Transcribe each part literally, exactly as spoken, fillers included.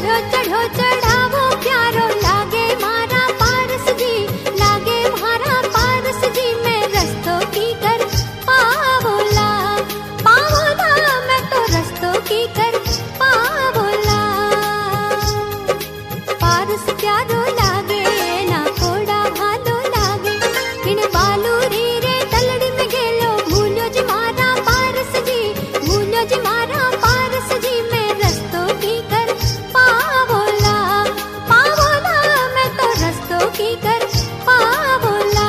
चढ़ो चढ़ो चढ़ावो प्यारो लागे मारा पारस जी, लागे मारा पारस जी, मैं रस्तों की कर पावोला पावोला, मैं तो रस्तों की कर पावोला। पारस प्यारो लागे ना कोड़ा भालो लागे, इन बालू री रे तलड़ी में गेलो भूलो जी मारा पारस जी, भूलो जी मारा पारस जी, मैं रस्तों की कर पावोला पावोला, मैं तो रस्तों की कर पावोला।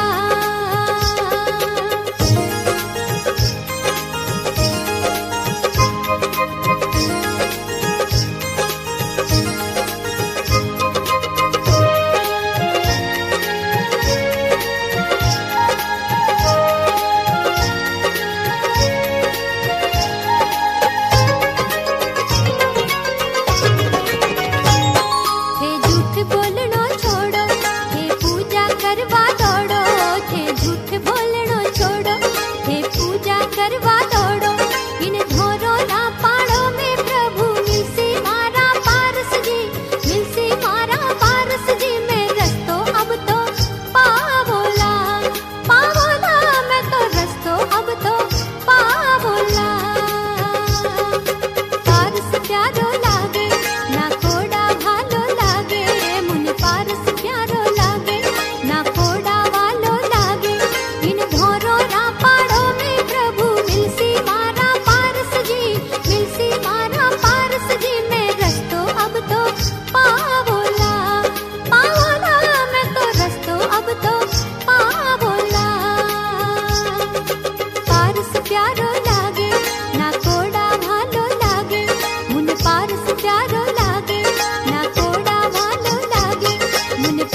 थे झूठ बोलनो छोड़ो, थे पूजा करवा दौड़ो, थे झूठ बोलनो छोड़ो, थे पूजा करवा दौड़ो, इन धोरो ना पाड़ो में प्रभु मिलसी मारा पारस जी, मिलसी मारा पारस जी, मैं रस्तो अब तो पावोला पावोला, मैं तो रस्तो अब तो पावोला। पारस प्यारो लागे ना कोड़ा भालो लागे, मुनि पारस प्यारो लागे ना कोड़ा वालो लागे, इन घोरो ना पाड़ो में प्रभु मिलसी मारा पारस जी, मिलसी मारा पारस जी, मैं रस्तो अब तो पावोला पावोला, मैं तो रस्तो अब तो पावोला। पारस प्यारो लागे ना कोड़ा भालो लागे, मुन पारस प्यारो लागे ना कोड़ा भालो लागे, मुन